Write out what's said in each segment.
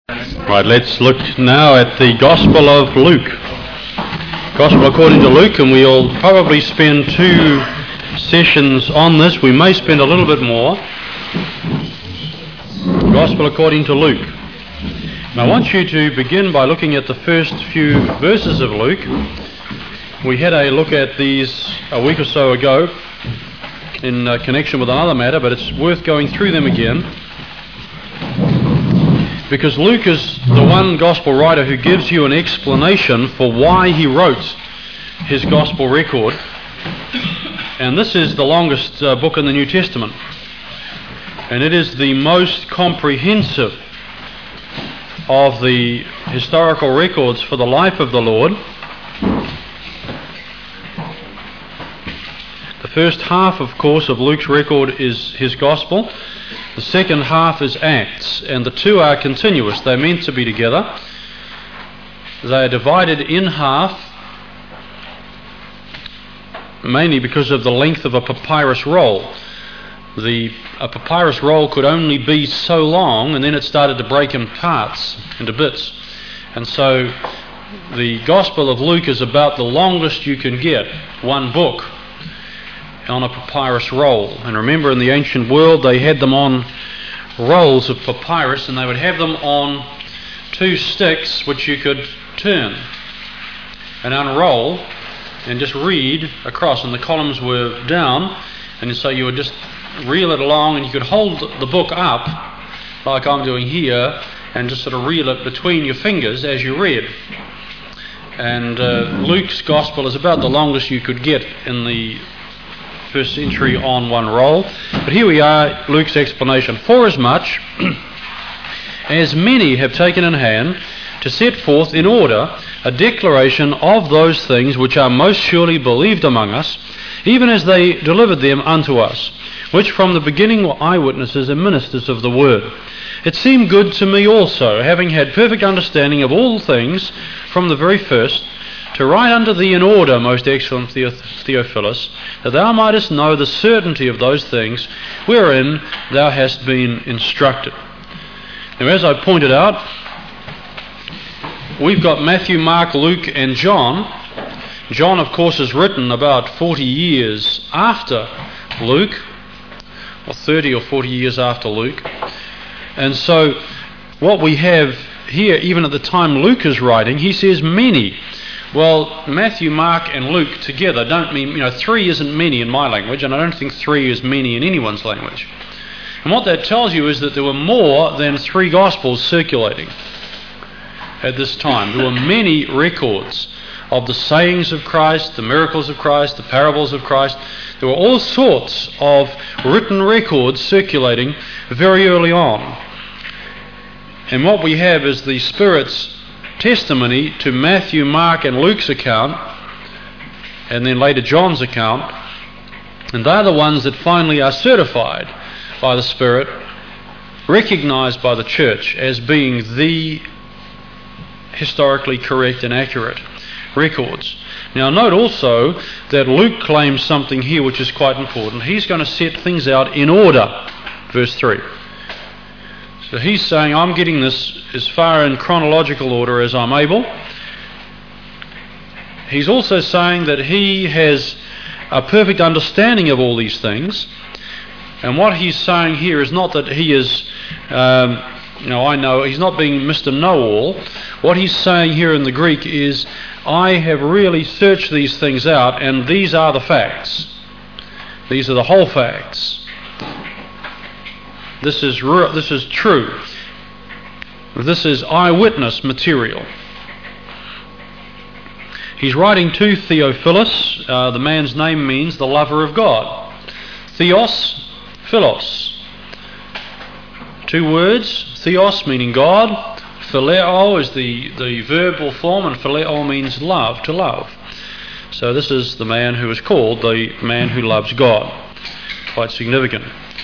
Right, let's look now at the Gospel of Luke. Gospel according to Luke, and we'll probably spend 2 sessions on this. We may spend a little bit more. Gospel according to Luke. Now I want you to begin by looking at the first few verses of Luke. We had a look at these a week or so ago in connection with another matter, but it's worth going through them again, because Luke is the one gospel writer who gives you an explanation for why he wrote his gospel record. And this is the longest book in the New Testament, and it is the most comprehensive of the historical records for the life of the Lord. The first half, of course, of Luke's record is his gospel. The second half is Acts, and the two are continuous. They're meant to be together. They are divided in half, mainly because of the length of a papyrus roll. A papyrus roll could only be so long, and then it started to break in parts, into bits. And so the Gospel of Luke is about the longest you can get, one book, on a papyrus roll. And remember, in the ancient world they had them on rolls of papyrus, and they would have them on 2 sticks which you could turn and unroll and just read across, and the columns were down, and so you would just reel it along, and you could hold the book up like I'm doing here and just sort of reel it between your fingers as you read. And Luke's gospel is about the longest you could get in the first century on one roll. But here we are, Luke's explanation. Forasmuch as many have taken in hand to set forth in order a declaration of those things which are most surely believed among us, even as they delivered them unto us, which from the beginning were eyewitnesses and ministers of the word. It seemed good to me also, having had perfect understanding of all things from the very first, to write unto thee in order, most excellent Theophilus, that thou mightest know the certainty of those things wherein thou hast been instructed. Now, as I pointed out, we've got Matthew, Mark, Luke, and John. John, of course, is written about 40 years after Luke, or 30 or 40 years after Luke. And so what we have here, even at the time Luke is writing, he says many. Well, Matthew, Mark, and Luke together don't mean, 3 isn't many in my language, and I don't think 3 is many in anyone's language. And what that tells you is that there were more than 3 Gospels circulating at this time. There were many records of the sayings of Christ, the miracles of Christ, the parables of Christ. There were all sorts of written records circulating very early on. And what we have is the Spirit's testimony to Matthew, Mark, and Luke's account, and then later John's account, and they're the ones that finally are certified by the Spirit, recognized by the church as being the historically correct and accurate records. Now note also that Luke claims something here which is quite important. He's going to set things out in order, verse 3. So he's saying, I'm getting this as far in chronological order as I'm able. He's also saying that he has a perfect understanding of all these things. And what he's saying here is not that he is, I know, he's not being Mr. Know-all. What he's saying here in the Greek is, I have really searched these things out, and these are the facts. These are the whole facts. This is true. This is eyewitness material. He's writing to Theophilus. The man's name means the lover of God. Theos, Philos. 2 words. Theos meaning God. Phileo is the verbal form, and phileo means love, to love. So this is the man who is called the man who loves God. Quite significant.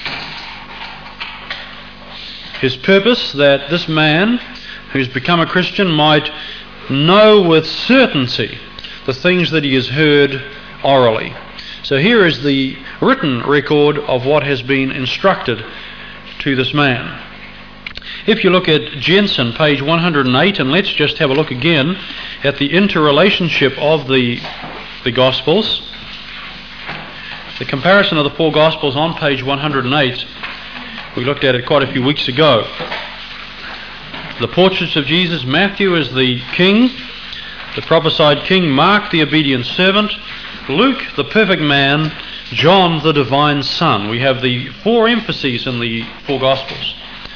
His purpose, that this man who's become a Christian might know with certainty the things that he has heard orally. So here is the written record of what has been instructed to this man. If you look at Jensen, page 108, and let's just have a look again at the interrelationship of the Gospels. The comparison of the four Gospels on page 108, we looked at it quite a few weeks ago. The portraits of Jesus: Matthew as the king, the prophesied king; Mark, the obedient servant; Luke, the perfect man; John, the divine son. We have the four emphases in the four Gospels.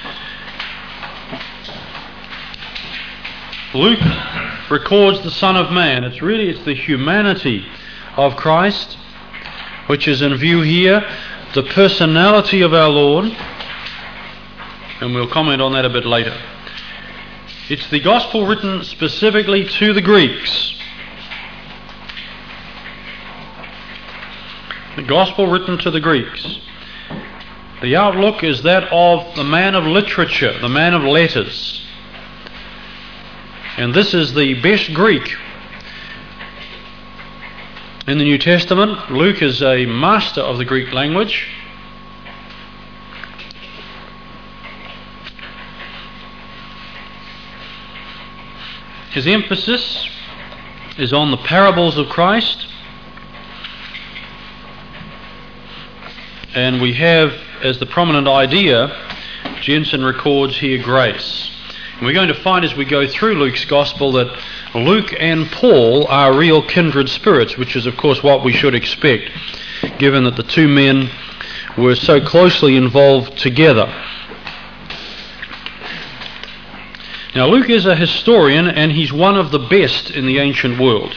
Luke records the Son of Man. It's the humanity of Christ which is in view here, the personality of our Lord, and we'll comment on that a bit later. It's the Gospel written specifically to the Greeks. The Gospel written to the Greeks. The outlook is that of the man of literature, the man of letters. And this is the best Greek in the New Testament. Luke is a master of the Greek language. His emphasis is on the parables of Christ. And we have, as the prominent idea, Jensen records here grace. And we're going to find as we go through Luke's Gospel that Luke and Paul are real kindred spirits, which is of course what we should expect, given that the two men were so closely involved together. Now, Luke is a historian, and he's one of the best in the ancient world.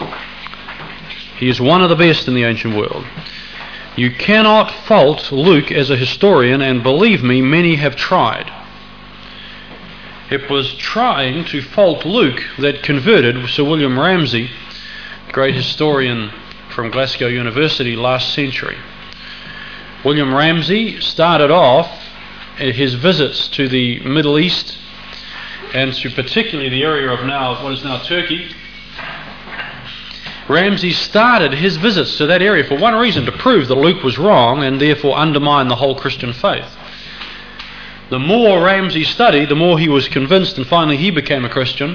He is one of the best in the ancient world. You cannot fault Luke as a historian, and believe me, many have tried. It was trying to fault Luke that converted Sir William Ramsay, great historian from Glasgow University last century. William Ramsay started off his visits to the Middle East and to particularly the area of what is now Turkey. Ramsay started his visits to that area for one reason: to prove that Luke was wrong and therefore undermine the whole Christian faith. The more Ramsay studied, the more he was convinced, and finally he became a Christian.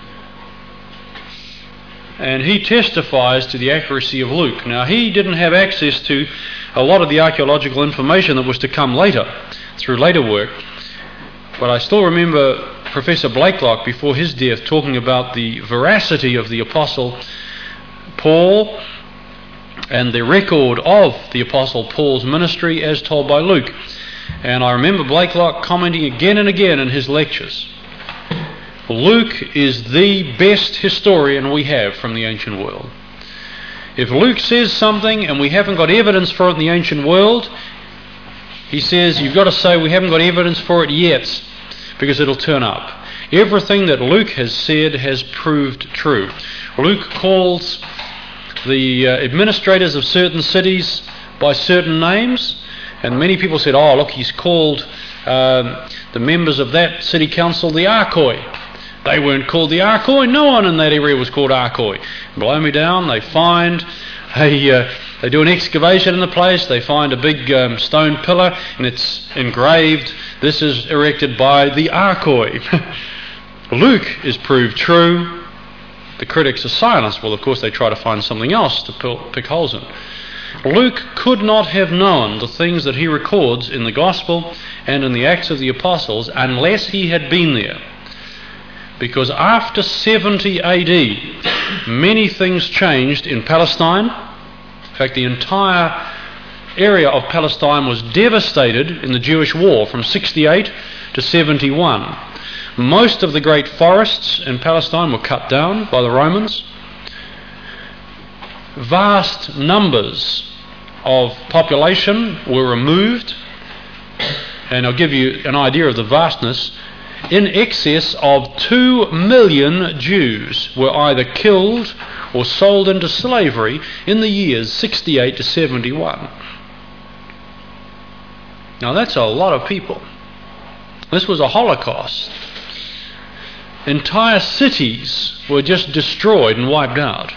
And he testifies to the accuracy of Luke. Now, he didn't have access to a lot of the archaeological information that was to come later, through later work. But I still remember Professor Blakelock, before his death, talking about the veracity of the Apostle Paul and the record of the Apostle Paul's ministry as told by Luke. And I remember Blakelock commenting again and again in his lectures, Luke is the best historian we have from the ancient world. If Luke says something and we haven't got evidence for it in the ancient world, he says, you've got to say we haven't got evidence for it yet, because it'll turn up. Everything that Luke has said has proved true. Luke calls the administrators of certain cities by certain names, and many people said, oh, look, he's called the members of that city council the Archoi. They weren't called the Archoi. No one in that area was called Archoi. Blow me down, they find they do an excavation in the place, they find a big stone pillar, and it's engraved, this is erected by the Archoi. Luke is proved true. The critics are silenced. Well, of course, they try to find something else to pick holes in. Luke could not have known the things that he records in the Gospel and in the Acts of the Apostles unless he had been there. Because after 70 AD, many things changed in Palestine. In fact, the entire area of Palestine was devastated in the Jewish war from 68 to 71. Most of the great forests in Palestine were cut down by the Romans. Vast numbers of population were removed, and I'll give you an idea of the vastness. In excess of 2 million Jews were either killed or sold into slavery in the years 68 to 71. Now that's a lot of people. This was a Holocaust. Entire cities were just destroyed and wiped out.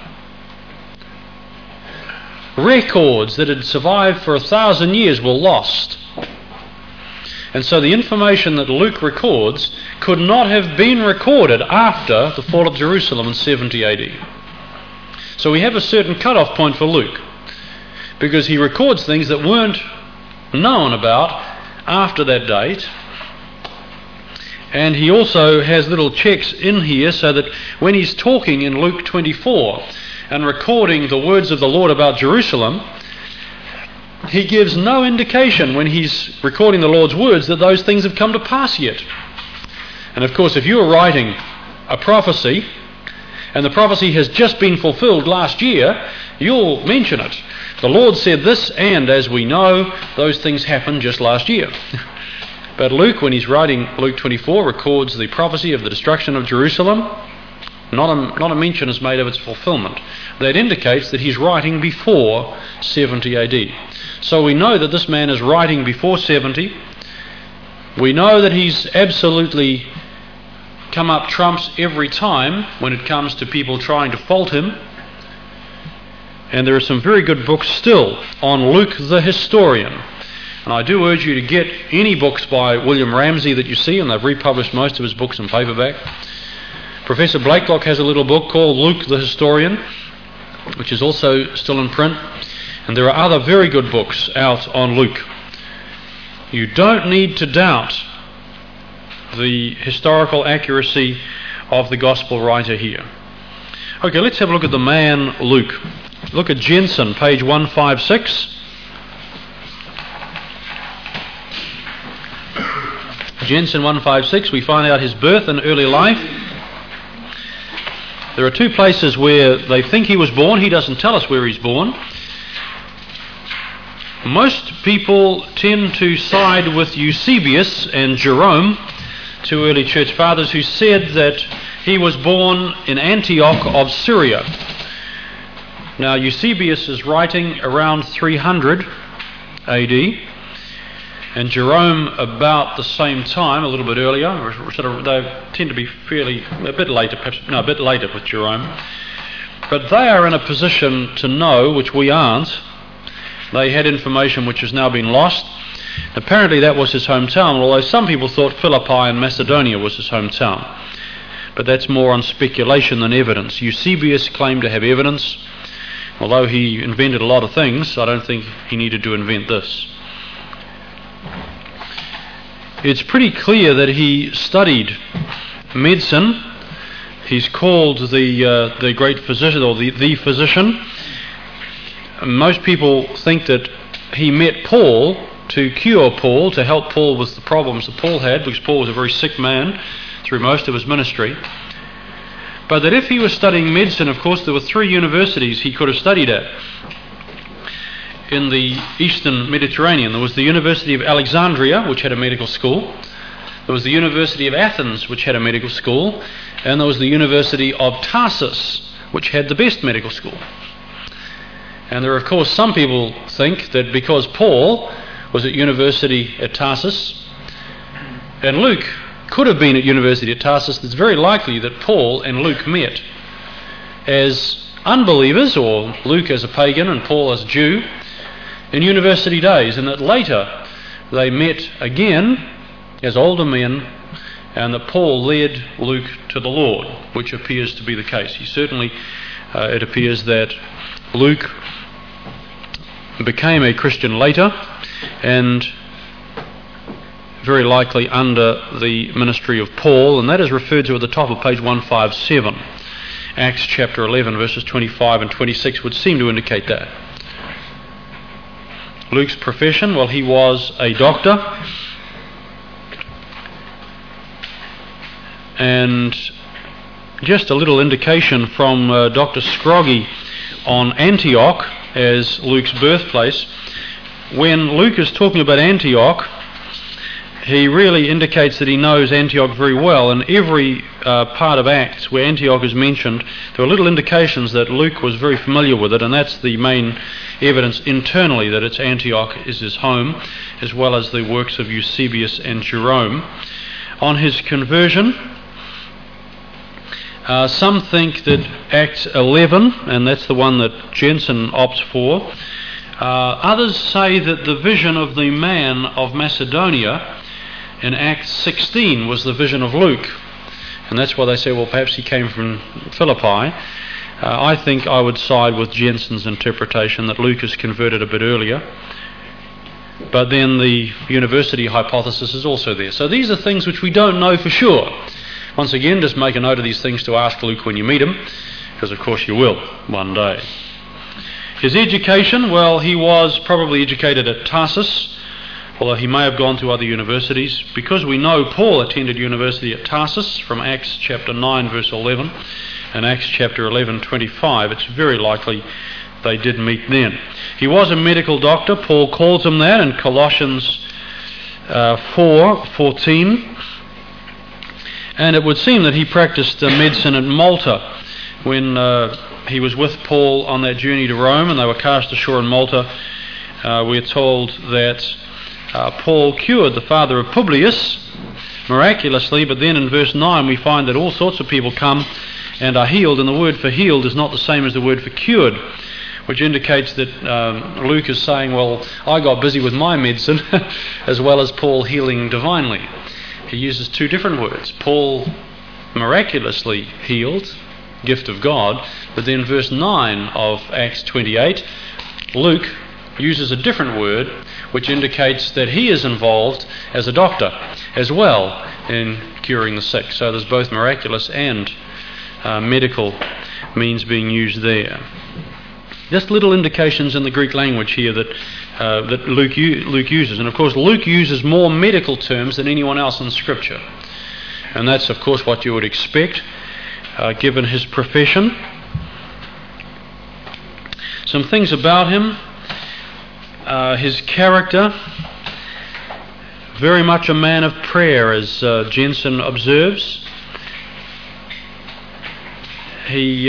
Records that had survived for 1,000 years were lost. And so the information that Luke records could not have been recorded after the fall of Jerusalem in 70 AD. So we have a certain cut-off point for Luke, because he records things that weren't known about after that date. And he also has little checks in here so that when he's talking in Luke 24 and recording the words of the Lord about Jerusalem, he gives no indication when he's recording the Lord's words that those things have come to pass yet. And of course, if you are writing a prophecy and the prophecy has just been fulfilled last year, you'll mention it. The Lord said this, and as we know, those things happened just last year. But Luke, when he's writing Luke 24, records the prophecy of the destruction of Jerusalem. Not a mention is made of its fulfillment. That indicates that he's writing before 70 AD. So we know that this man is writing before 70. We know that he's absolutely come up trumps every time when it comes to people trying to fault him. And there are some very good books still on Luke the historian. And I do urge you to get any books by William Ramsey that you see, and they've republished most of his books in paperback. Professor Blakelock has a little book called Luke the Historian, which is also still in print. And there are other very good books out on Luke. You don't need to doubt the historical accuracy of the gospel writer here. Okay, let's have a look at the man Luke. Look at Jensen, page 156. Jensen 156, we find out his birth and early life. There are two places where they think he was born. He doesn't tell us where he's born. Most people tend to side with Eusebius and Jerome, two early church fathers, who said that he was born in Antioch of Syria. Now, Eusebius is writing around 300 AD, and Jerome about the same time, a little bit earlier. They tend to be a bit later with Jerome. But they are in a position to know, which we aren't. They had information which has now been lost. Apparently that was his hometown, although some people thought Philippi in Macedonia was his hometown. But that's more on speculation than evidence. Eusebius claimed to have evidence. Although he invented a lot of things, I don't think he needed to invent this. It's pretty clear that he studied medicine. He's called the great physician, or the physician. Most people think that he met Paul to cure Paul, to help Paul with the problems that Paul had, because Paul was a very sick man through most of his ministry. But that if he was studying medicine, of course, there were 3 universities he could have studied at in the eastern Mediterranean. There was the University of Alexandria, which had a medical school. There was the University of Athens, which had a medical school. And there was the University of Tarsus, which had the best medical school. And there are, of course, some people think that because Paul was at university at Tarsus, and Luke could have been at university at Tarsus, it's very likely that Paul and Luke met as unbelievers, or Luke as a pagan and Paul as a Jew, in university days, and that later they met again as older men, and that Paul led Luke to the Lord, which appears to be the case. It appears that Luke became a Christian later, and very likely under the ministry of Paul, and that is referred to at the top of page 157. Acts chapter 11 verses 25 and 26 would seem to indicate that. Luke's profession, well, he was a doctor, and just a little indication from Dr. Scroggie on Antioch as Luke's birthplace. When Luke is talking about Antioch, he really indicates that he knows Antioch very well. In every part of Acts where Antioch is mentioned, there are little indications that Luke was very familiar with it, and that's the main evidence internally that it's Antioch is his home, as well as the works of Eusebius and Jerome. On his conversion, some think that Acts 11, and that's the one that Jensen opts for. Others say that the vision of the man of Macedonia in Acts 16 was the vision of Luke. And that's why they say, well, perhaps he came from Philippi. I think I would side with Jensen's interpretation that Luke is converted a bit earlier. But then the university hypothesis is also there. So these are things which we don't know for sure. Once again, just make a note of these things to ask Luke when you meet him, because of course you will one day. His education, well, he was probably educated at Tarsus, although he may have gone to other universities. Because we know Paul attended university at Tarsus from Acts chapter 9 verse 11 and Acts chapter 11:25, it's very likely they did meet then. He was a medical doctor. Paul calls him that in Colossians 4:14. And it would seem that he practiced medicine at Malta when he was with Paul on that journey to Rome, and they were cast ashore in Malta. We're told that Paul cured the father of Publius miraculously, but then in verse 9 we find that all sorts of people come and are healed, and the word for healed is not the same as the word for cured, which indicates that Luke is saying, well, I got busy with my medicine as well as Paul healing divinely. He uses two different words. Paul miraculously healed, gift of God, but then verse 9 of Acts 28, Luke uses a different word which indicates that he is involved as a doctor as well in curing the sick. So there's both miraculous and medical means being used there. Just little indications in the Greek language here that Luke uses. And of course Luke uses more medical terms than anyone else in Scripture. And that's of course what you would expect given his profession. Some things about him. His character, very much a man of prayer, as Jensen observes. He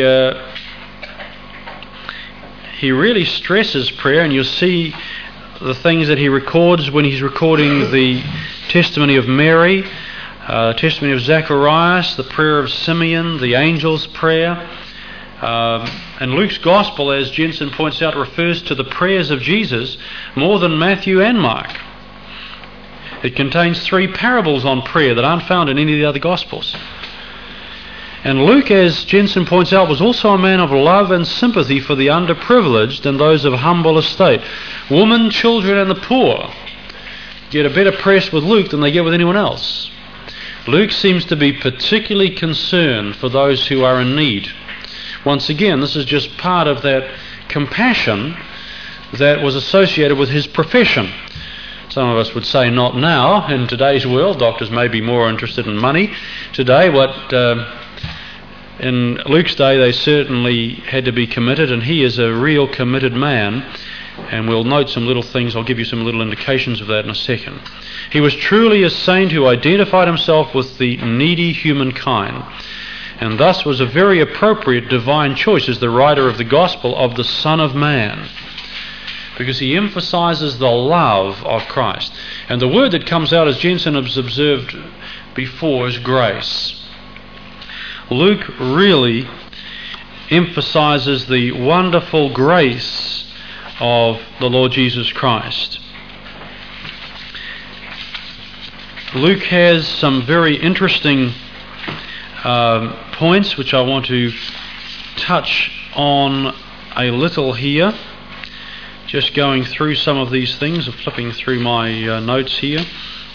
really stresses prayer, and you'll see the things that he records when he's recording the testimony of Mary, testimony of Zacharias, the prayer of Simeon, the angel's prayer. And Luke's Gospel, as Jensen points out, refers to the prayers of Jesus more than Matthew and Mark. It contains 3 parables on prayer that aren't found in any of the other Gospels. And Luke, as Jensen points out, was also a man of love and sympathy for the underprivileged and those of humble estate. Women, children and the poor get a better press with Luke than they get with anyone else. Luke seems to be particularly concerned for those who are in need. Once again, this is just part of that compassion that was associated with his profession. Some of us would say not now. In today's world, doctors may be more interested in money. Today, in Luke's day, they certainly had to be committed, and he is a real committed man. And we'll note some little things. I'll give you some little indications of that in a second. He was truly a saint who identified himself with the needy humankind, and thus was a very appropriate divine choice as the writer of the Gospel of the Son of Man, because he emphasizes the love of Christ. And the word that comes out, as Jensen has observed before, is grace. Luke really emphasizes the wonderful grace of the Lord Jesus Christ. Luke has some very interesting points which I want to touch on a little here. Just going through some of these things, flipping through my notes here.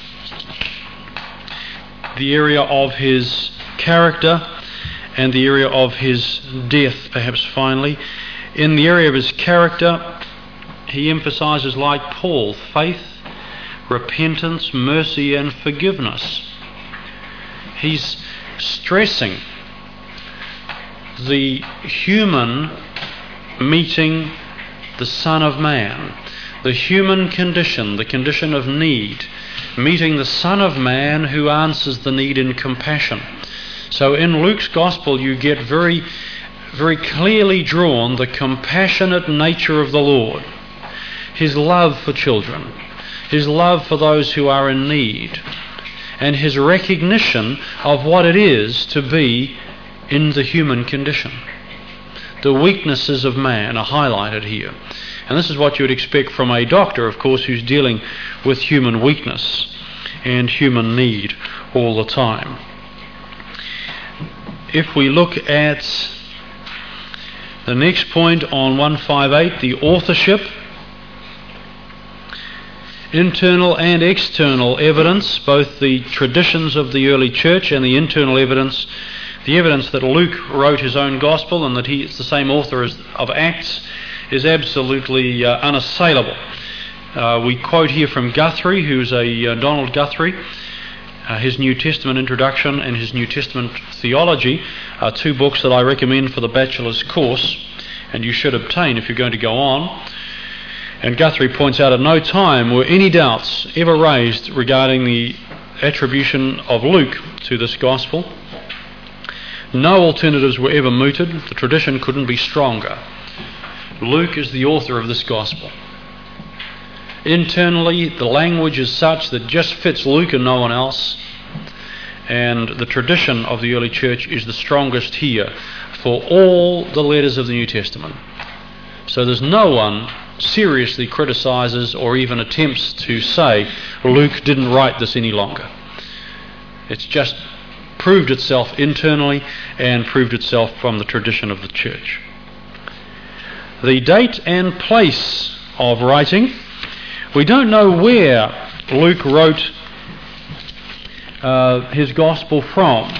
The area of his character and the area of his death, perhaps finally. In the area of his character, he emphasizes, like Paul, faith, repentance, mercy and forgiveness. He's stressing the human meeting the Son of Man, the human condition, the condition of need, meeting the Son of Man who answers the need in compassion. So in Luke's Gospel you get very, very clearly drawn the compassionate nature of the Lord, his love for children, his love for those who are in need, and his recognition of what it is to be in the human condition. The weaknesses of man are highlighted here. And this is what you would expect from a doctor, of course, who's dealing with human weakness. and human need all the time. If we look at the next point on 158, the authorship, internal and external evidence, both the traditions of the early church and the internal evidence, the evidence that Luke wrote his own gospel and that he is the same author of Acts, is absolutely unassailable. We quote here from Guthrie, who's Donald Guthrie. His New Testament introduction and his New Testament theology are two books that I recommend for the bachelor's course, and you should obtain if you're going to go on. And Guthrie points out at no time were any doubts ever raised regarding the attribution of Luke to this gospel. No alternatives were ever mooted. The tradition couldn't be stronger. Luke is the author of this gospel. Internally, the language is such that just fits Luke and no one else, and the tradition of the early church is the strongest here for all the letters of the New Testament. So there's no one seriously criticises or even attempts to say Luke didn't write this any longer. It's just proved itself internally and proved itself from the tradition of the church. The date and place of writing. We don't know where Luke wrote his gospel from.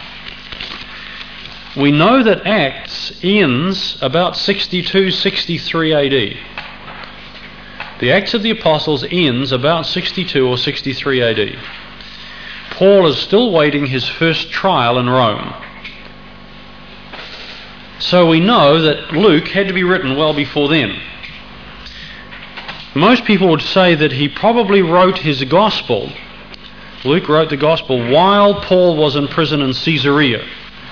We know that Acts ends about 62-63 AD. The Acts of the Apostles ends about 62 or 63 AD. Paul is still waiting his first trial in Rome. So we know that Luke had to be written well before then. Most people would say that he probably wrote his gospel. Luke wrote the gospel while Paul was in prison in Caesarea,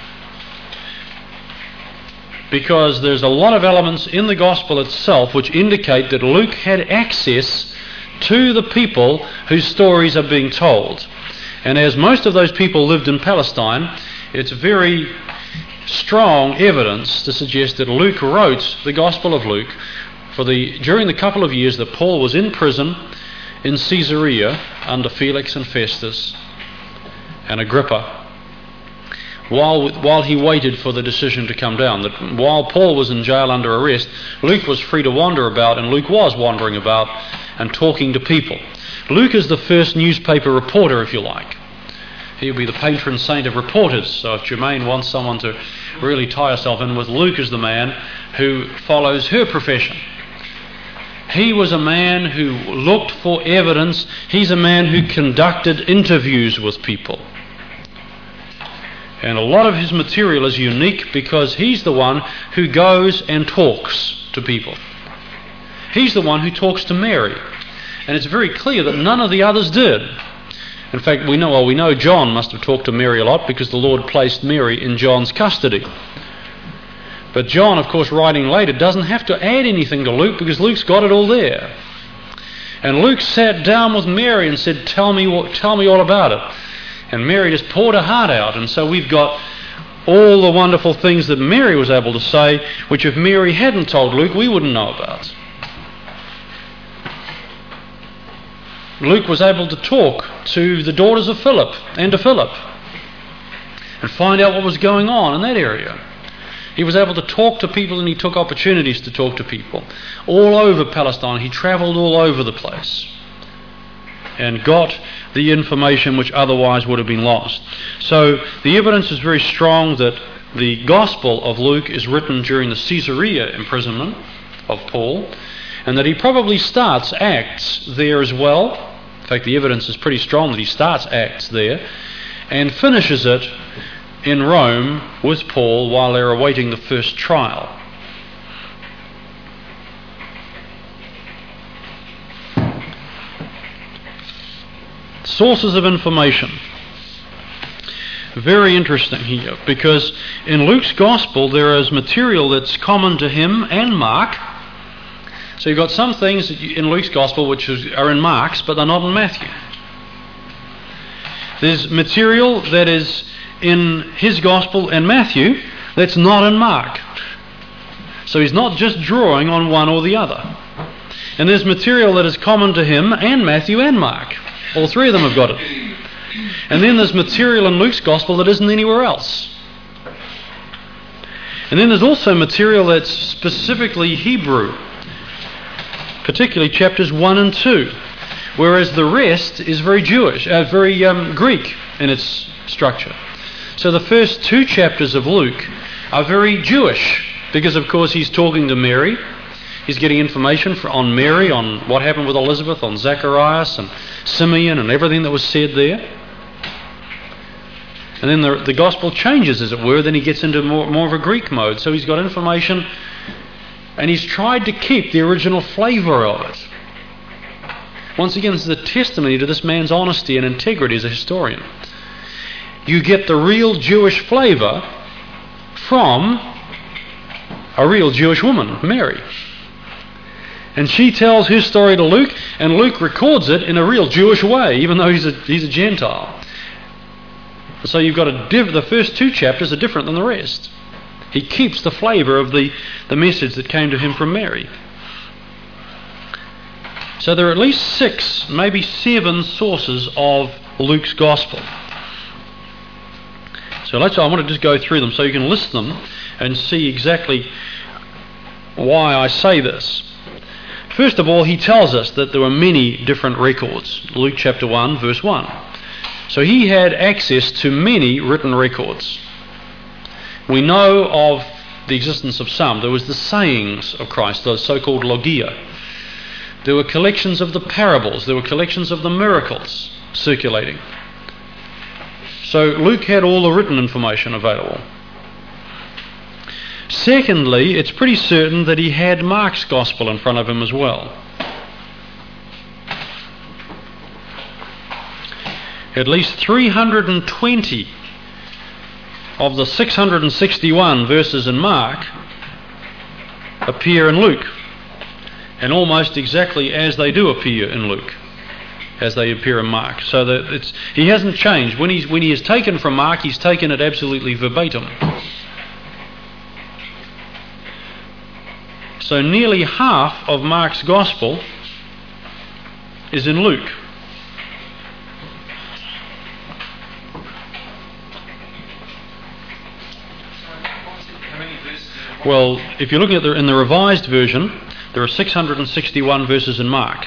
because there's a lot of elements in the gospel itself which indicate that Luke had access to the people whose stories are being told. And as most of those people lived in Palestine, it's very strong evidence to suggest that Luke wrote the Gospel of Luke during the couple of years that Paul was in prison in Caesarea under Felix and Festus and Agrippa, while he waited for the decision to come down. That while Paul was in jail under arrest, Luke was free to wander about, and Luke was wandering about and talking to people. Luke is the first newspaper reporter, if you like. He'll be the patron saint of reporters. So if Germaine wants someone to really tie herself in with, Luke is the man who follows her profession. He was a man who looked for evidence. He's a man who conducted interviews with people. And a lot of his material is unique because he's the one who goes and talks to people. He's the one who talks to Mary. And it's very clear that none of the others did. In fact, we know John must have talked to Mary a lot because the Lord placed Mary in John's custody. But John, of course, writing later, doesn't have to add anything to Luke because Luke's got it all there. And Luke sat down with Mary and said, tell me all about it. And Mary just poured her heart out. And so we've got all the wonderful things that Mary was able to say, which if Mary hadn't told Luke, we wouldn't know about. Luke was able to talk to the daughters of Philip and to Philip and find out what was going on in that area. He was able to talk to people, and he took opportunities to talk to people all over Palestine. He travelled all over the place and got the information which otherwise would have been lost. So the evidence is very strong that the Gospel of Luke is written during the Caesarea imprisonment of Paul, and that he probably starts Acts there as well. In fact, the evidence is pretty strong that he starts Acts there and finishes it in Rome with Paul while they're awaiting the first trial. Sources of information. Very interesting here, because in Luke's Gospel there is material that's common to him and Mark. So you've got some things in Luke's Gospel which are in Mark's, but they're not in Matthew. There's material that is in his Gospel and Matthew that's not in Mark. So he's not just drawing on one or the other. And there's material that is common to him and Matthew and Mark. All three of them have got it. And then there's material in Luke's Gospel that isn't anywhere else. And then there's also material that's specifically Hebrew, particularly chapters 1 and 2, whereas the rest is very Jewish, very Greek in its structure. So the first 2 chapters of Luke are very Jewish, because of course he's talking to Mary. He's getting information on Mary, on what happened with Elizabeth, on Zacharias and Simeon and everything that was said there. And then the gospel changes, as it were. Then he gets into more of a Greek mode. So he's got information, and he's tried to keep the original flavour of it. Once again, this is a testimony to this man's honesty and integrity as a historian. You get the real Jewish flavour from a real Jewish woman, Mary. And she tells her story to Luke, and Luke records it in a real Jewish way, even though he's a Gentile. So you've got the first 2 chapters are different than the rest. He keeps the flavour of the message that came to him from Mary. So there are at least 6, maybe 7 sources of Luke's Gospel. So I want to just go through them so you can list them and see exactly why I say this. First of all, he tells us that there were many different records. Luke chapter 1, verse 1. So he had access to many written records. We know of the existence of some. There was the sayings of Christ, the so-called logia. There were collections of the parables. There were collections of the miracles circulating. So Luke had all the written information available. Secondly, it's pretty certain that he had Mark's Gospel in front of him as well. At least 320 of the 661 verses in Mark appear in Luke, and almost exactly as they do appear in Luke, as they appear in Mark. So that he hasn't changed. When he has taken from Mark, he's taken it absolutely verbatim. So nearly half of Mark's Gospel is in Luke. Well, if you're looking at in the Revised Version, there are 661 verses in Mark.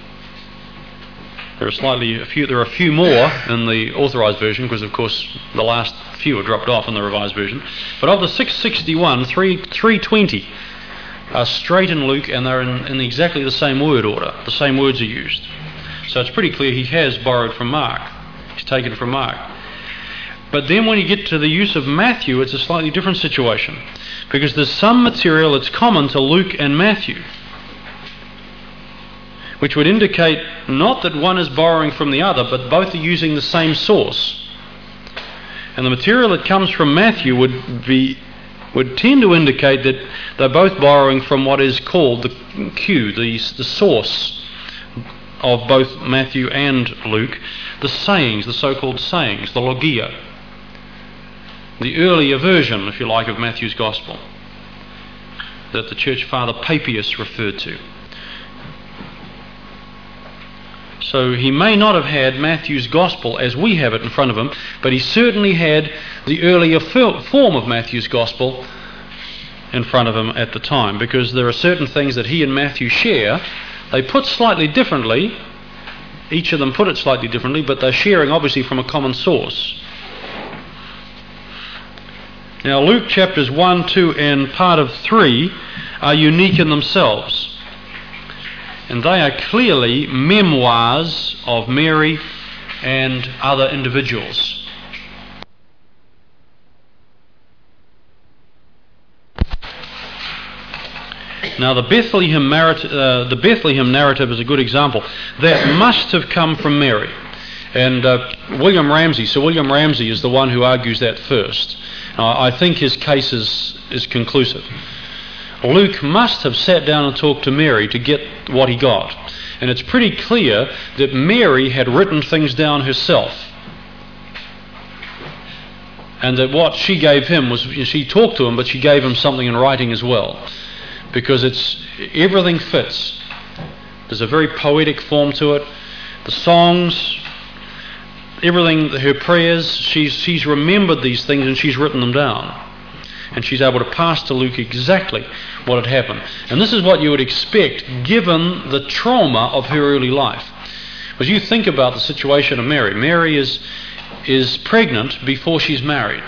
There are a few more in the Authorized Version, because of course the last few are dropped off in the Revised Version. But of the 661, 320 are straight in Luke, and they're in exactly the same word order. The same words are used. So it's pretty clear he has borrowed from Mark. He's taken from Mark. But then when you get to the use of Matthew, it's a slightly different situation, because there's some material that's common to Luke and Matthew, which would indicate not that one is borrowing from the other, but both are using the same source. And the material that comes from Matthew would tend to indicate that they're both borrowing from what is called the Q, the source of both Matthew and Luke, the sayings, the so-called sayings, the logia, the earlier version, if you like, of Matthew's Gospel that the church father Papias referred to. So he may not have had Matthew's Gospel as we have it in front of him, but he certainly had the earlier form of Matthew's Gospel in front of him at the time, because there are certain things that he and Matthew share. They put slightly differently, each of them put it slightly differently, but they're sharing obviously from a common source. Now Luke chapters 1, 2 and part of 3 are unique in themselves. And they are clearly memoirs of Mary and other individuals. Now the Bethlehem narrative is a good example. That must have come from Mary. And Sir William Ramsay is the one who argues that first. I think his case is conclusive. Luke must have sat down and talked to Mary to get what he got. And it's pretty clear that Mary had written things down herself. And that what she gave him was, she talked to him, but she gave him something in writing as well. Because everything fits. There's a very poetic form to it. The songs, everything, her prayers, she's remembered these things and she's written them down. And she's able to pass to Luke exactly what had happened. And this is what you would expect given the trauma of her early life. As you think about the situation of Mary, Mary is pregnant before she's married.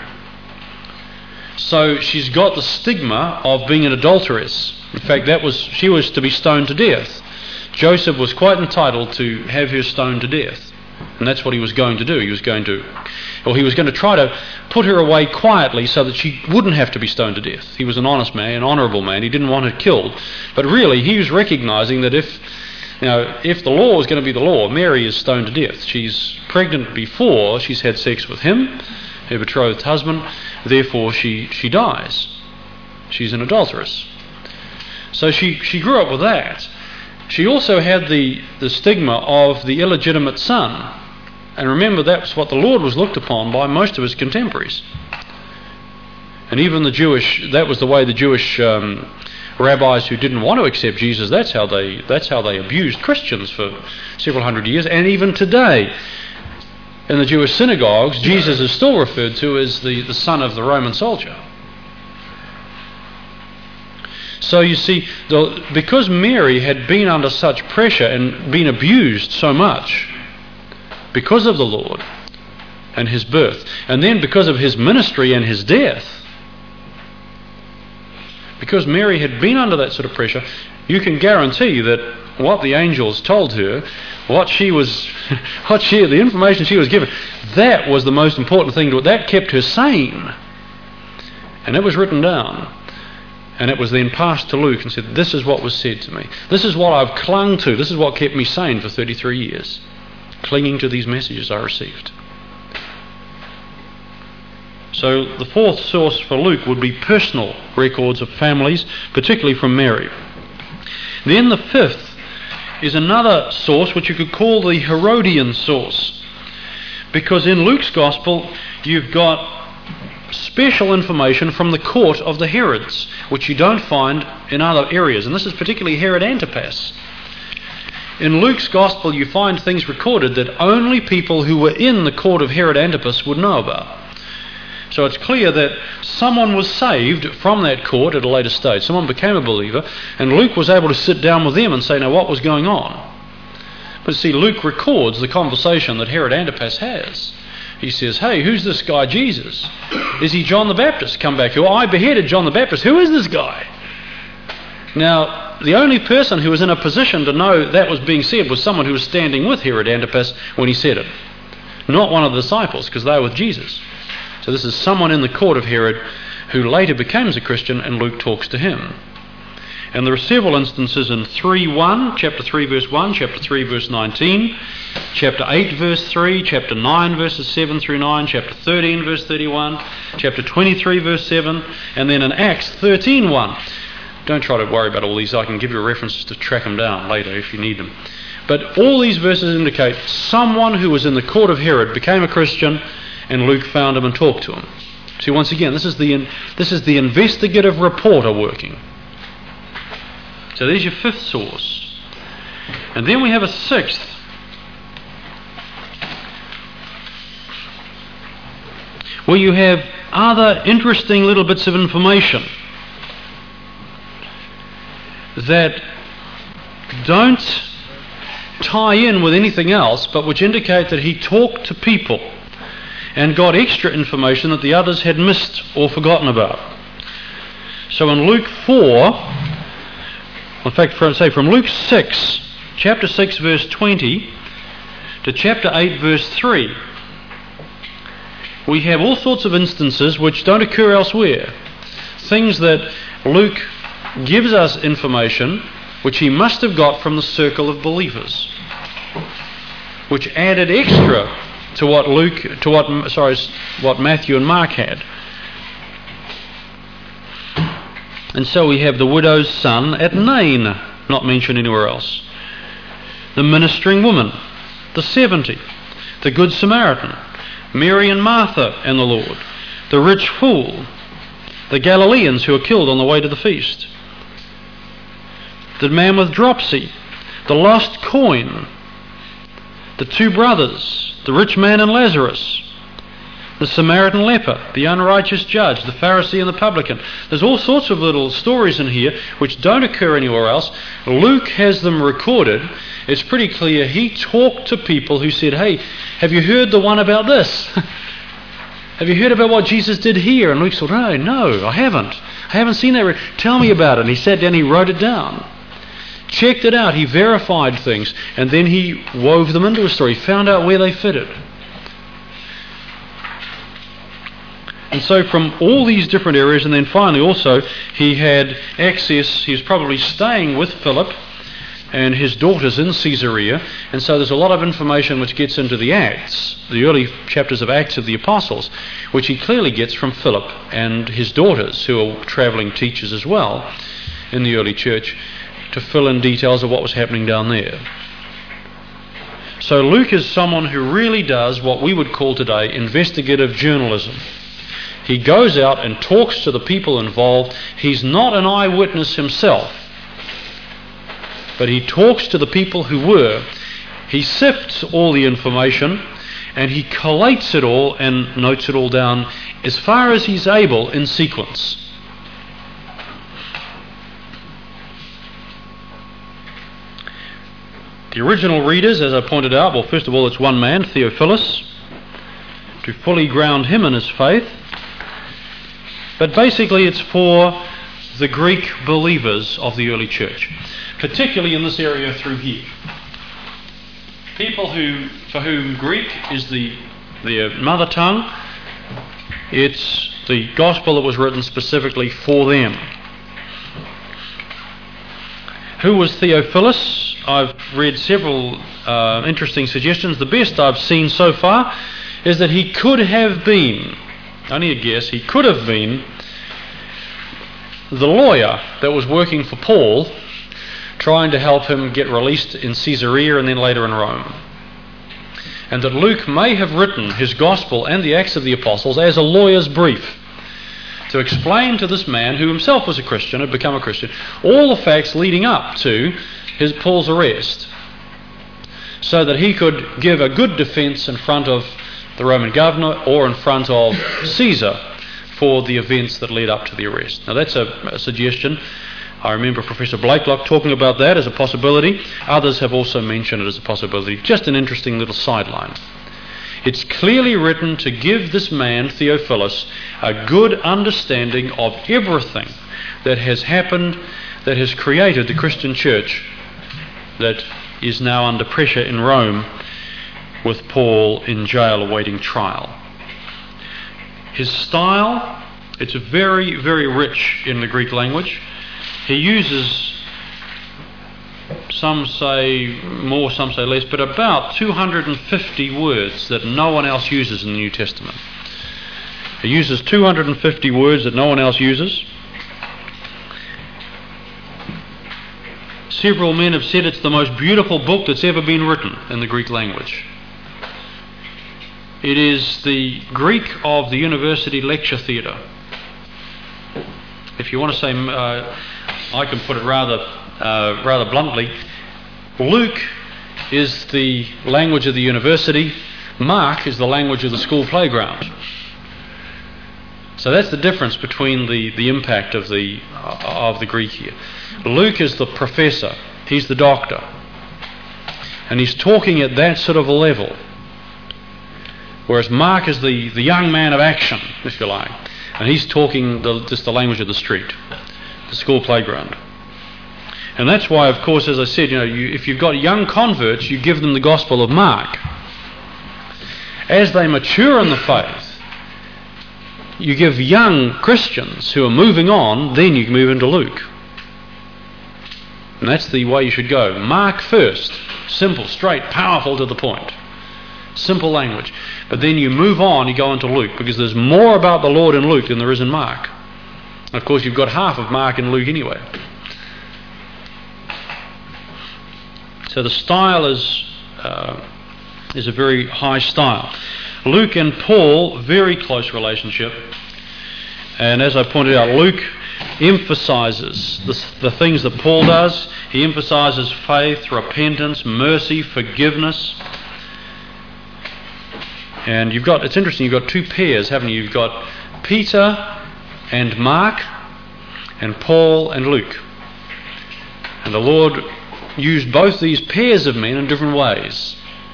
So she's got the stigma of being an adulteress. In fact, she was to be stoned to death. Joseph was quite entitled to have her stoned to death. And that's what he was going to do. He was going to try to put her away quietly so that she wouldn't have to be stoned to death. He was an honest man, an honourable man. He didn't want her killed. But really, he was recognising that if the law was going to be the law, Mary is stoned to death. She's pregnant before she's had sex with him, her betrothed husband. Therefore, she dies. She's an adulteress. So she grew up with that. She also had the stigma of the illegitimate son. And remember, that's what the Lord was looked upon by most of his contemporaries. And even that was the way the Jewish rabbis who didn't want to accept Jesus, that's how they abused Christians for several hundred years. And even today, in the Jewish synagogues, Jesus is still referred to as the son of the Roman soldier. So you see, because Mary had been under such pressure and been abused so much because of the Lord and his birth, and then because of his ministry and his death, because Mary had been under that sort of pressure, you can guarantee that what the angels told her, the information she was given, that was the most important thing to it. That kept her sane. And it was written down. And it was then passed to Luke and said, this is what was said to me. This is what I've clung to. This is what kept me sane for 33 years. Clinging to these messages I received. So the fourth source for Luke would be personal records of families, particularly from Mary. Then the fifth is another source which you could call the Herodian source. Because in Luke's Gospel you've got special information from the court of the Herods, which you don't find in other areas. And this is particularly Herod Antipas. In Luke's Gospel you find things recorded that only people who were in the court of Herod Antipas would know about. So it's clear that someone was saved from that court at a later stage. Someone became a believer, and Luke was able to sit down with them and say, now what was going on? But see, Luke records the conversation that Herod Antipas has. He says, hey, who's this guy Jesus? Is he John the Baptist? Come back here. I beheaded John the Baptist. Who is this guy? Now, the only person who was in a position to know that was being said was someone who was standing with Herod Antipas when he said it. Not one of the disciples, because they were with Jesus. So this is someone in the court of Herod who later becomes a Christian, and Luke talks to him. And there are several instances in 3:1, chapter 3 verse 1, chapter 3 verse 19, chapter 8 verse 3, chapter 9 verses 7 through 9, chapter 13 verse 31, chapter 23 verse 7, and then in Acts 13:1. Don't try to worry about all these. I can give you references to track them down later if you need them. But all these verses indicate someone who was in the court of Herod became a Christian, and Luke found him and talked to him. See, once again, this is the investigative reporter working. So there's your fifth source. And then we have a sixth. Where you have other interesting little bits of information that don't tie in with anything else, but which indicate that he talked to people and got extra information that the others had missed or forgotten about. So in Luke 4, in fact, from Luke 6, chapter 6 verse 20 to chapter 8 verse 3, we have all sorts of instances which don't occur elsewhere. Things that Luke gives us information which he must have got from the circle of believers, which added extra to what Matthew and Mark had. And so we have the widow's son at Nain, not mentioned anywhere else. The ministering woman, the 70, the Good Samaritan, Mary and Martha and the Lord, the rich fool, the Galileans who were killed on the way to the feast, the man with dropsy, the lost coin, the two brothers, the rich man and Lazarus, the Samaritan leper, the unrighteous judge, the Pharisee and the publican. There's all sorts of little stories in here which don't occur anywhere else. Luke has them recorded. It's pretty clear he talked to people who said, "Hey, have you heard the one about this? Have you heard about what Jesus did here?" And Luke said, No, I haven't. I haven't seen that. Tell me about it. And he sat down, he wrote it down. Checked it out, he verified things, and then he wove them into a story, found out where they fitted. And so from all these different areas, and then finally also he had access, he was probably staying with Philip and his daughters in Caesarea, and so there's a lot of information which gets into the Acts, the early chapters of Acts of the Apostles, which he clearly gets from Philip and his daughters, who are travelling teachers as well in the early church, to fill in details of what was happening down there. So Luke is someone who really does what we would call today investigative journalism. He goes out and talks to the people involved. He's not an eyewitness himself, but he talks to the people who were. He sifts all the information and he collates it all and notes it all down as far as he's able in sequence. The original readers, as I pointed out, well, first of all, it's one man, Theophilus, to fully ground him in his faith. But basically it's for the Greek believers of the early church, particularly in this area through here. People for whom Greek is the mother tongue, it's the gospel that was written specifically for them. Who was Theophilus? I've read several interesting suggestions. The best I've seen so far is that he could have been, only a guess, he could have been the lawyer that was working for Paul, trying to help him get released in Caesarea and then later in Rome. And that Luke may have written his gospel and the Acts of the Apostles as a lawyer's brief, to explain to this man, who himself was a Christian, had become a Christian, all the facts leading up to Paul's arrest, so that he could give a good defence in front of the Roman governor or in front of Caesar for the events that led up to the arrest. Now that's a suggestion. I remember Professor Blakelock talking about that as a possibility. Others have also mentioned it as a possibility. Just an interesting little sideline. It's clearly written to give this man, Theophilus, a good understanding of everything that has happened, that has created the Christian church that is now under pressure in Rome, with Paul in jail awaiting trial. His style, it's very, very rich in the Greek language. He uses, some say more, some say less, but about 250 words that no one else uses in the New Testament. He uses 250 words that no one else uses. Several men have said it's the most beautiful book that's ever been written in the Greek language. It is the Greek of the university lecture theatre. If you want to say, I can put it rather bluntly, Luke is the language of the university, Mark is the language of the school playground. So that's the difference between the impact of the Greek here. Luke is the professor, he's the doctor, and he's talking at that sort of a level, whereas Mark is the young man of action, if you like, and he's talking just the language of the street, the school playground. And that's why, of course, as I said, if you've got young converts, you give them the Gospel of Mark. As they mature in the faith, you give young Christians who are moving on, then you can move into Luke. And that's the way you should go. Mark first, simple, straight, powerful, to the point. Simple language. But then you move on, you go into Luke, because there's more about the Lord in Luke than there is in Mark. And of course, you've got half of Mark in Luke anyway. So the style is a very high style. Luke and Paul, very close relationship. And as I pointed out, Luke emphasizes the things that Paul does. He emphasizes faith, repentance, mercy, forgiveness. And it's interesting, you've got two pairs, haven't you? You've got Peter and Mark, and Paul and Luke. And the Lord used both these pairs of men in different ways.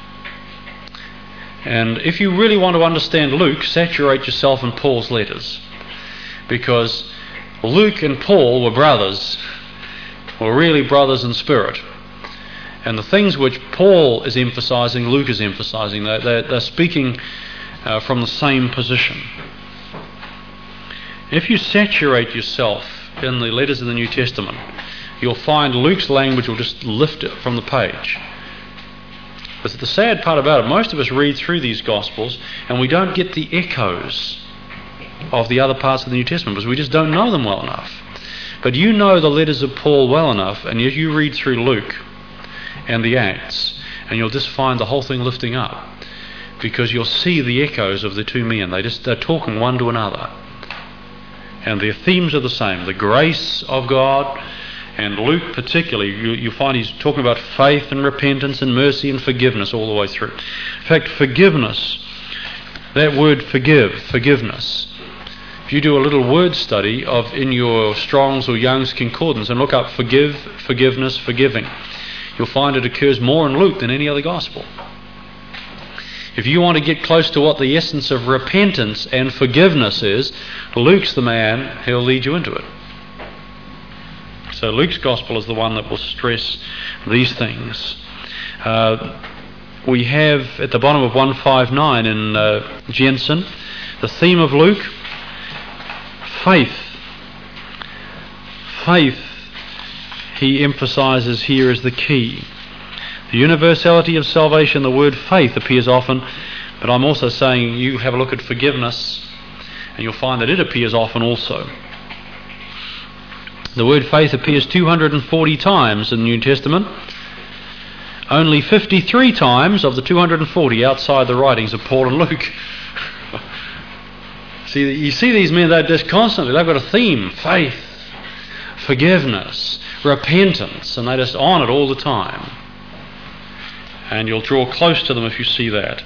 And if you really want to understand Luke, saturate yourself in Paul's letters. Because Luke and Paul were brothers, were really brothers in spirit. And the things which Paul is emphasizing, Luke is emphasizing. They're speaking from the same position. If you saturate yourself in the letters of the New Testament, you'll find Luke's language will just lift it from the page. But the sad part about it, most of us read through these Gospels and we don't get the echoes of the other parts of the New Testament because we just don't know them well enough. But you know the letters of Paul well enough, and yet you read through Luke and the Acts, and you'll just find the whole thing lifting up because you'll see the echoes of the two men. They're talking one to another. And their themes are the same, the grace of God. And Luke particularly, you find he's talking about faith and repentance and mercy and forgiveness all the way through. In fact, forgiveness, that word forgiveness. If you do a little word study in your Strong's or Young's Concordance and look up forgive, forgiveness, forgiving, you'll find it occurs more in Luke than any other Gospel. If you want to get close to what the essence of repentance and forgiveness is, Luke's the man who'll lead you into it. So Luke's Gospel is the one that will stress these things. We have at the bottom of 159 in Jensen, the theme of Luke, faith. Faith, he emphasizes here, is the key. The universality of salvation, the word faith appears often, but I'm also saying you have a look at forgiveness and you'll find that it appears often also. The word faith appears 240 times in the New Testament. Only 53 times of the 240 outside the writings of Paul and Luke. You see these men, they're just constantly, they've got a theme, faith, forgiveness, repentance, and they're just on it all the time. And you'll draw close to them if you see that.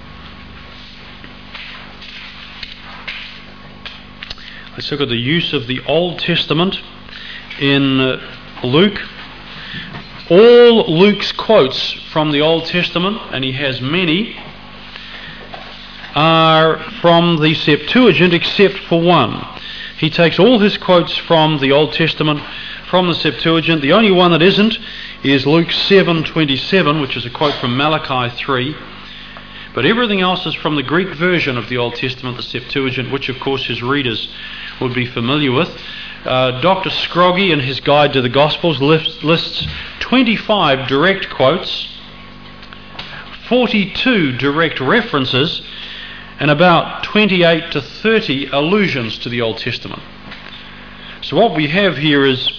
Let's look at the use of the Old Testament in Luke. All Luke's quotes from the Old Testament, and he has many, are from the Septuagint except for one. He takes all his quotes from the Old Testament from the Septuagint. The only one that isn't is Luke 7:27, which is a quote from Malachi 3. But everything else is from the Greek version of the Old Testament, the Septuagint, which of course his readers would be familiar with. Dr. Scroggie, in his Guide to the Gospels, lists 25 direct quotes, 42 direct references, and about 28 to 30 allusions to the Old Testament. So what we have here is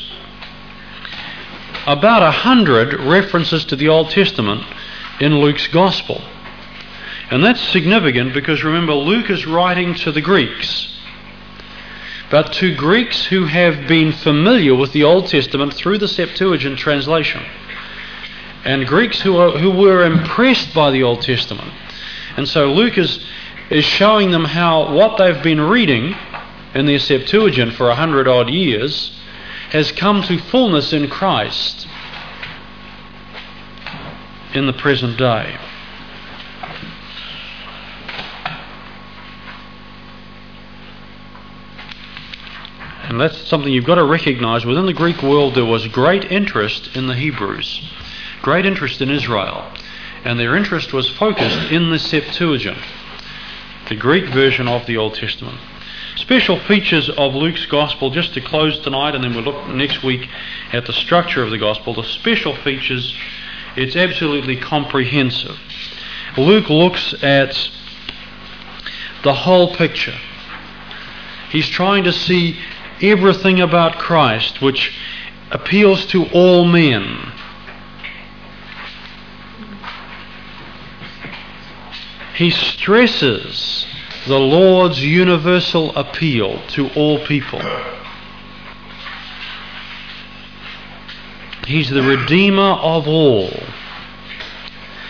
about 100 references to the Old Testament in Luke's Gospel. And that's significant because remember, Luke is writing to the Greeks, but to Greeks who have been familiar with the Old Testament through the Septuagint translation, and Greeks who were impressed by the Old Testament. And so Luke is showing them how what they've been reading in their Septuagint for 100 odd years has come to fullness in Christ in the present day. And that's something you've got to recognize. Within the Greek world there was great interest in the Hebrews, great interest in Israel, and their interest was focused in the Septuagint, the Greek version of the Old Testament. Special features of Luke's Gospel, just to close tonight, and then we'll look next week at the structure of the Gospel. The special features, it's absolutely comprehensive. Luke looks at the whole picture. He's trying to see everything about Christ which appeals to all men. He stresses the Lord's universal appeal to all people. He's the Redeemer of all.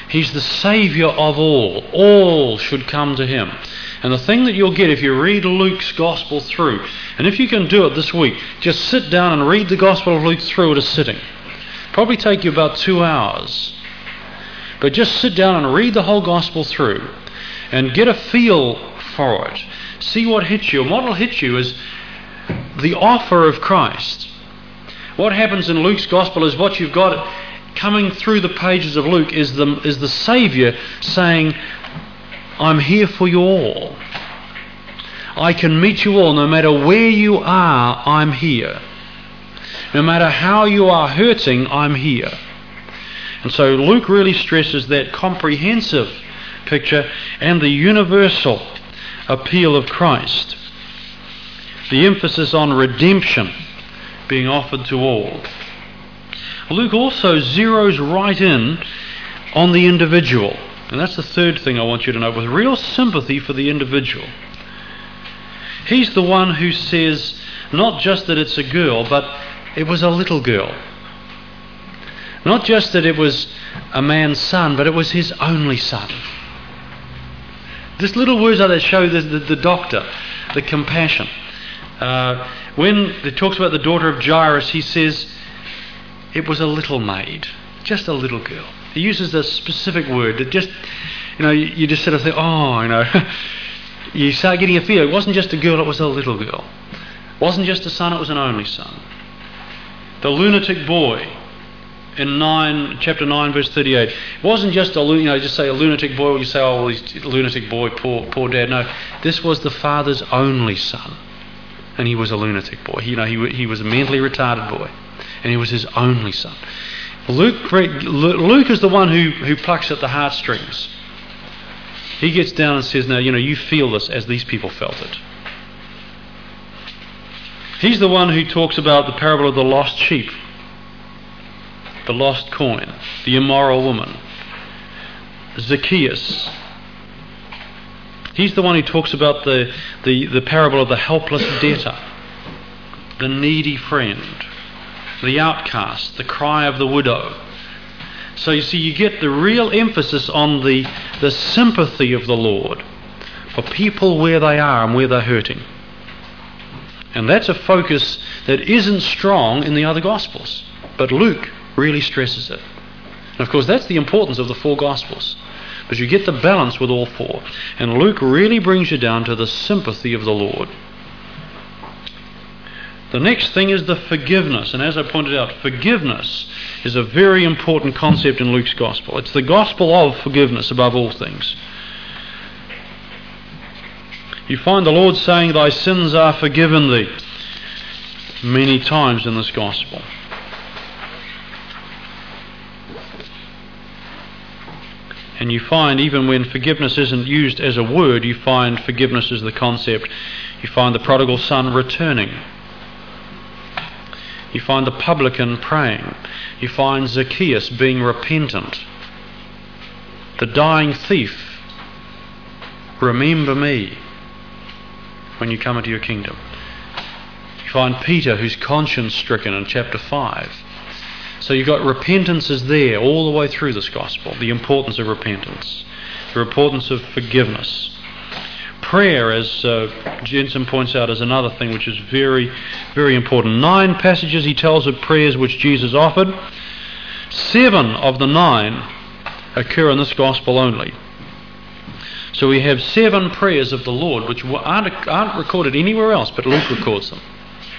He's the Saviour of all. All should come to him. And the thing that you'll get if you read Luke's Gospel through, and if you can do it this week, just sit down and read the Gospel of Luke through at a sitting. Probably take you about 2 hours. But just sit down and read the whole Gospel through and get a feel for it. See what hits you. And what will hit you is the offer of Christ. What happens in Luke's Gospel is what you've got coming through the pages of Luke is the Saviour saying, I'm here for you all. I can meet you all. No matter where you are, I'm here. No matter how you are hurting, I'm here. And so Luke really stresses that comprehensive picture and the universal appeal of Christ. The emphasis on redemption being offered to all. Luke also zeroes right in on the individual. And that's the third thing I want you to know, with real sympathy for the individual. He's the one who says not just that it's a girl, but it was a little girl. Not just that it was a man's son, but it was his only son. Just little words like that show the doctor, the compassion. When it talks about the daughter of Jairus, he says it was a little maid, just a little girl. He uses a specific word that just, you just sort of think, you start getting a feel. It wasn't just a girl, it was a little girl. It wasn't just a son, it was an only son. The lunatic boy in chapter 9, verse 38. It wasn't just just say a lunatic boy, or you say, oh, he's a lunatic boy, poor dad. No, this was the father's only son. And he was a lunatic boy. He was a mentally retarded boy. And he was his only son. Luke is the one who plucks at the heartstrings. He gets down and says, now, you feel this as these people felt it. He's the one who talks about the parable of the lost sheep, the lost coin, the immoral woman, Zacchaeus. He's the one who talks about the parable of the helpless debtor, the needy friend, the outcast, the cry of the widow. So you see, you get the real emphasis on the sympathy of the Lord for people where they are and where they're hurting. And that's a focus that isn't strong in the other Gospels. But Luke really stresses it. And of course, that's the importance of the 4 Gospels. But you get the balance with all 4. And Luke really brings you down to the sympathy of the Lord. The next thing is the forgiveness. And as I pointed out, forgiveness is a very important concept in Luke's Gospel. It's the gospel of forgiveness above all things. You find the Lord saying, thy sins are forgiven thee, many times in this Gospel. And you find even when forgiveness isn't used as a word, you find forgiveness as the concept. You find the prodigal son returning. You find the publican praying. You find Zacchaeus being repentant. The dying thief, remember me when you come into your kingdom. You find Peter, who's conscience stricken in chapter 5. So you've got repentance is there all the way through this gospel. The importance of repentance. The importance of forgiveness. Prayer, as Jensen points out, is another thing which is very, very important. 9 passages he tells of prayers which Jesus offered. 7 of the 9 occur in this gospel only. So we have 7 prayers of the Lord which aren't recorded anywhere else, but Luke records them.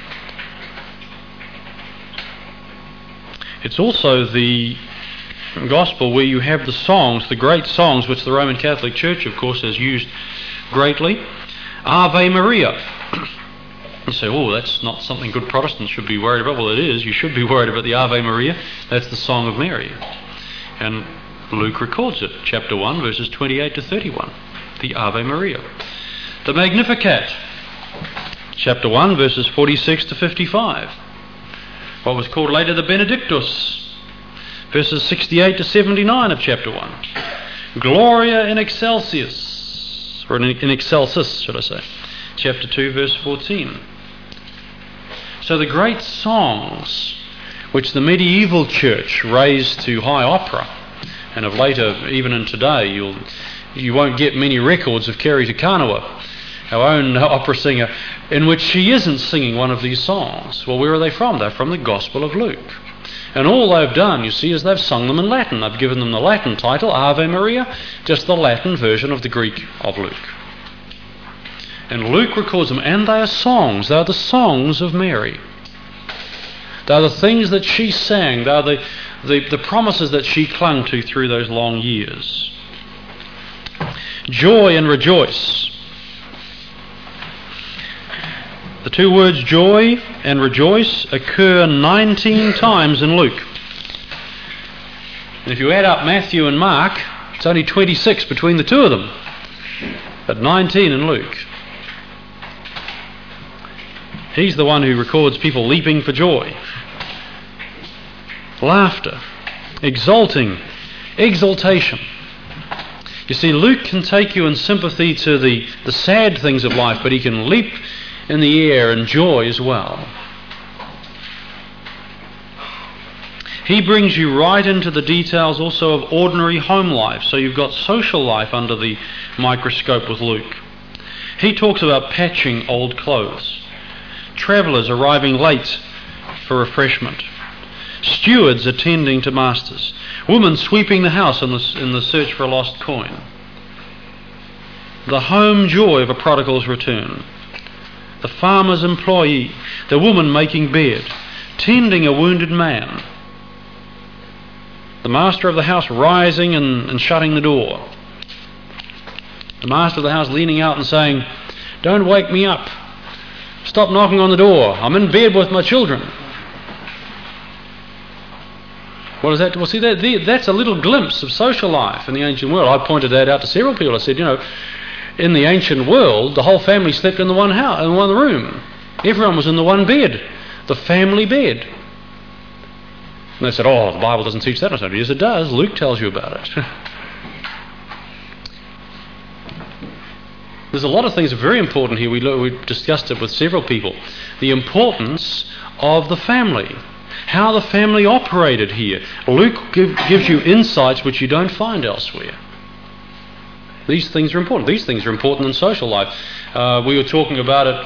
It's also the gospel where you have the songs, the great songs which the Roman Catholic Church, of course, has used greatly. Ave Maria. You say, oh, that's not something good Protestants should be worried about. Well, it is. You should be worried about the Ave Maria. That's the Song of Mary. And Luke records it, chapter 1, verses 28 to 31. The Ave Maria. The Magnificat, chapter 1, verses 46 to 55. What was called later the Benedictus, verses 68 to 79 of chapter 1. Gloria in Excelsis, or in Excelsis, should I say, chapter 2, verse 14. So the great songs which the medieval church raised to high opera And of later, even in today, you won't get many records of Kerry Tukanua, our own opera singer, in which she isn't singing one of these songs. Well, where are they from? They're from the Gospel of Luke. And all they've done, you see, is they've sung them in Latin. They've given them the Latin title, Ave Maria, just the Latin version of the Greek of Luke. And Luke records them, and they are songs. They are the songs of Mary. They are the things that she sang. They are the promises that she clung to through those long years. Joy and rejoice. The two words joy and rejoice occur 19 times in Luke. And if you add up Matthew and Mark, it's only 26 between the two of them, but 19 in Luke. He's the one who records people leaping for joy, laughter, exulting, exultation. You see, Luke can take you in sympathy to the sad things of life, but he can leap in the air in joy as well. He brings you right into the details also of ordinary home life. So you've got social life under the microscope with Luke. He talks about patching old clothes, travellers arriving late for refreshment, stewards attending to masters, women sweeping the house in the search for a lost coin, the home joy of a prodigal's return, the farmer's employee, the woman making bed, tending a wounded man, the master of the house rising and shutting the door, the master of the house leaning out and saying, "Don't wake me up. Stop knocking on the door. I'm in bed with my children." What is that? Well, see, that's a little glimpse of social life in the ancient world. I pointed that out to several people. I said, in the ancient world, the whole family slept in the one house, in one room. Everyone was in the one bed, the family bed. And they said, "Oh, the Bible doesn't teach that." I said, "Yes, it does. Luke tells you about it." There's a lot of things that are very important here. We discussed it with several people. The importance of the family, how the family operated here. Luke gives you insights which you don't find elsewhere. These things are important. These things are important in social life. We were talking about it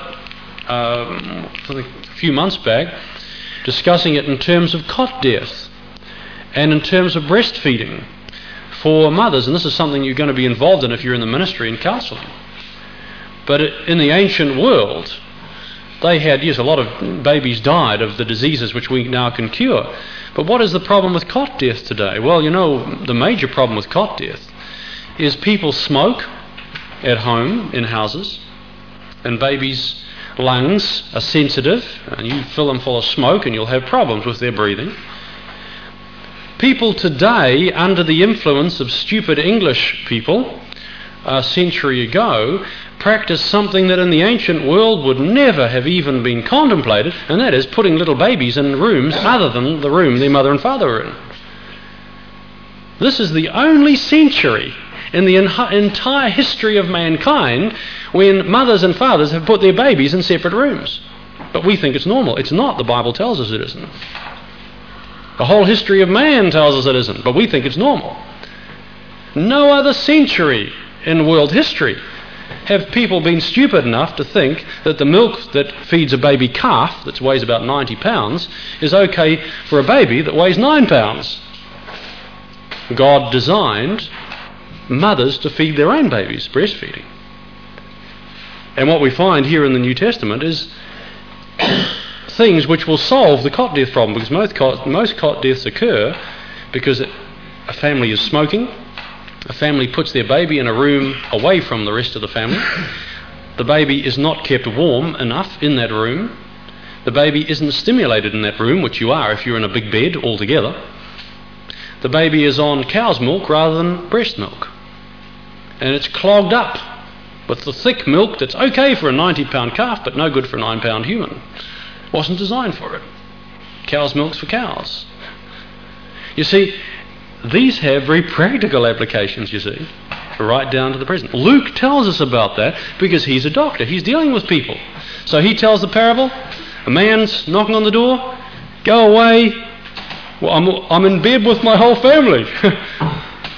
a few months back, discussing it in terms of cot death and in terms of breastfeeding for mothers. And this is something you're going to be involved in if you're in the ministry and counselling. But in the ancient world, they had, yes, a lot of babies died of the diseases which we now can cure. But what is the problem with cot death today? Well, the major problem with cot death is people smoke at home in houses, and babies' lungs are sensitive, and you fill them full of smoke and you'll have problems with their breathing. People today, under the influence of stupid English people a century ago, practice something that in the ancient world would never have even been contemplated, and that is putting little babies in rooms other than the room their mother and father were in. This is the only century in the entire history of mankind when mothers and fathers have put their babies in separate rooms. But we think it's normal. It's not. The Bible tells us it isn't. The whole history of man tells us it isn't, but we think it's normal. No other century in world history have people been stupid enough to think that the milk that feeds a baby calf that weighs about 90 pounds is okay for a baby that weighs 9 pounds. God designed mothers to feed their own babies, breastfeeding. And what we find here in the New Testament is things which will solve the cot death problem, because most cot deaths occur because a family is smoking, a family puts their baby in a room away from the rest of the family, the baby is not kept warm enough in that room, the baby isn't stimulated in that room, which you are if you're in a big bed altogether, the baby is on cow's milk rather than breast milk, and it's clogged up with the thick milk that's okay for a 90-pound calf but no good for a 9-pound human. Wasn't designed for it. Cow's milk's for cows. You see, these have very practical applications, you see, right down to the present. Luke tells us about that because he's a doctor. He's dealing with people. So he tells the parable. A man's knocking on the door. Go away. Well, I'm in bed with my whole family.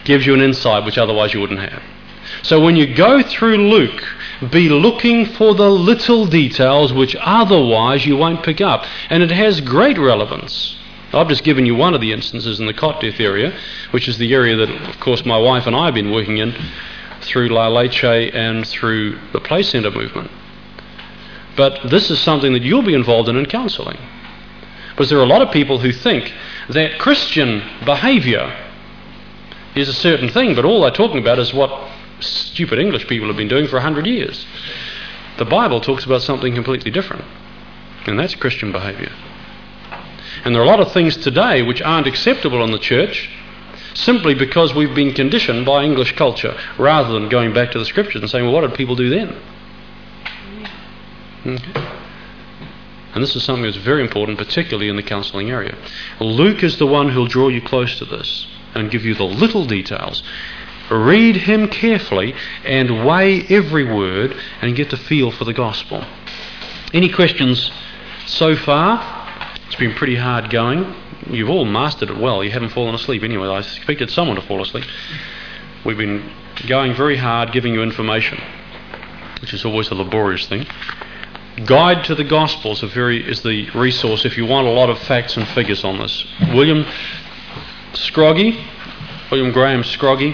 gives you an insight which otherwise you wouldn't have. So when you go through Luke, be looking for the little details which otherwise you won't pick up. And it has great relevance. I've just given you one of the instances in the cot death area, which is the area that, of course, my wife and I have been working in through La Leche and through the Play Centre movement. But this is something that you'll be involved in counselling. Because there are a lot of people who think that Christian behaviour is a certain thing, but all they're talking about is what stupid English people have been doing for 100 years. The Bible talks about something completely different, and that's Christian behaviour. And there are a lot of things today which aren't acceptable in the church simply because we've been conditioned by English culture rather than going back to the Scriptures and saying, well, what did people do then? Okay. And this is something that's very important, particularly in the counselling area. Luke is the one who'll draw you close to this and give you the little details. Read him carefully and weigh every word and get the feel for the gospel. Any questions so far? It's been pretty hard going. You've all mastered it well. You haven't fallen asleep anyway. I expected someone to fall asleep. We've been going very hard, giving you information, which is always a laborious thing. Guide to the Gospels is the resource if you want a lot of facts and figures on this. William Graham Scroggie,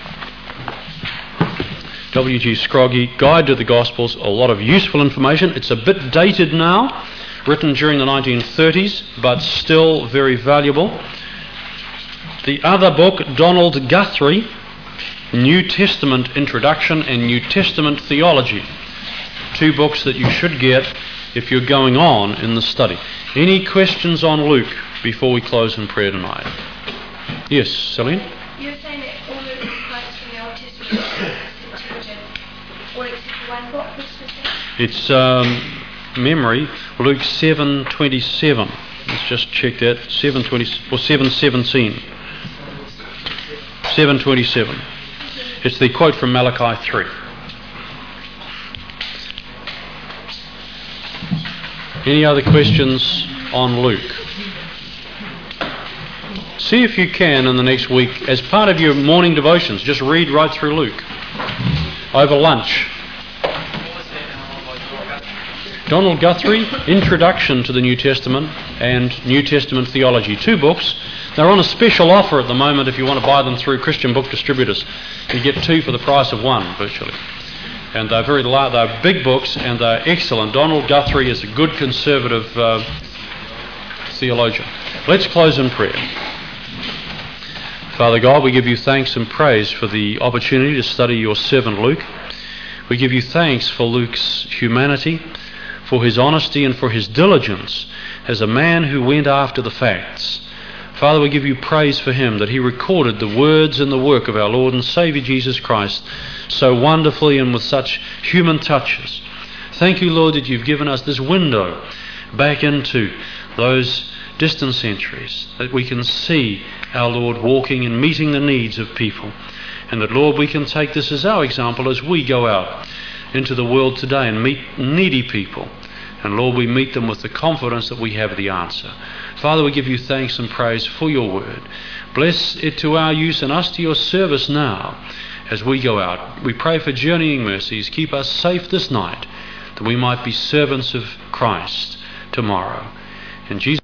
W.G. Scroggie, Guide to the Gospels, a lot of useful information. It's a bit dated now, written during the 1930s, but still very valuable. The other book, Donald Guthrie, New Testament Introduction and New Testament Theology. 2 books that you should get if you're going on in the study. Any questions on Luke before we close in prayer tonight? Yes, Celine? You were saying that all Luke quotes from the Old Testament Septuagint, all except one book. Which was that? It's memory, Luke 7:27. Let's just check that. 7:20 or 7:17. 7:27. It's the quote from Malachi 3. Any other questions on Luke? See if you can in the next week, as part of your morning devotions, just read right through Luke over lunch. Donald Guthrie, Introduction to the New Testament and New Testament Theology. 2 books. They're on a special offer at the moment if you want to buy them through Christian book distributors. You get 2 for the price of 1, virtually. And they're they're big books and they're excellent. Donald Guthrie is a good conservative theologian. Let's close in prayer. Father God, we give you thanks and praise for the opportunity to study your servant Luke. We give you thanks for Luke's humanity, for his honesty and for his diligence as a man who went after the facts. Father, we give you praise for him, that he recorded the words and the work of our Lord and Saviour Jesus Christ so wonderfully and with such human touches. Thank you, Lord, that you've given us this window back into those distant centuries, that we can see our Lord walking and meeting the needs of people, and that, Lord, we can take this as our example as we go out into the world today and meet needy people. And Lord, we meet them with the confidence that we have the answer. Father, we give you thanks and praise for your word. Bless it to our use and us to your service now as we go out. We pray for journeying mercies. Keep us safe this night, that we might be servants of Christ tomorrow. In Jesus'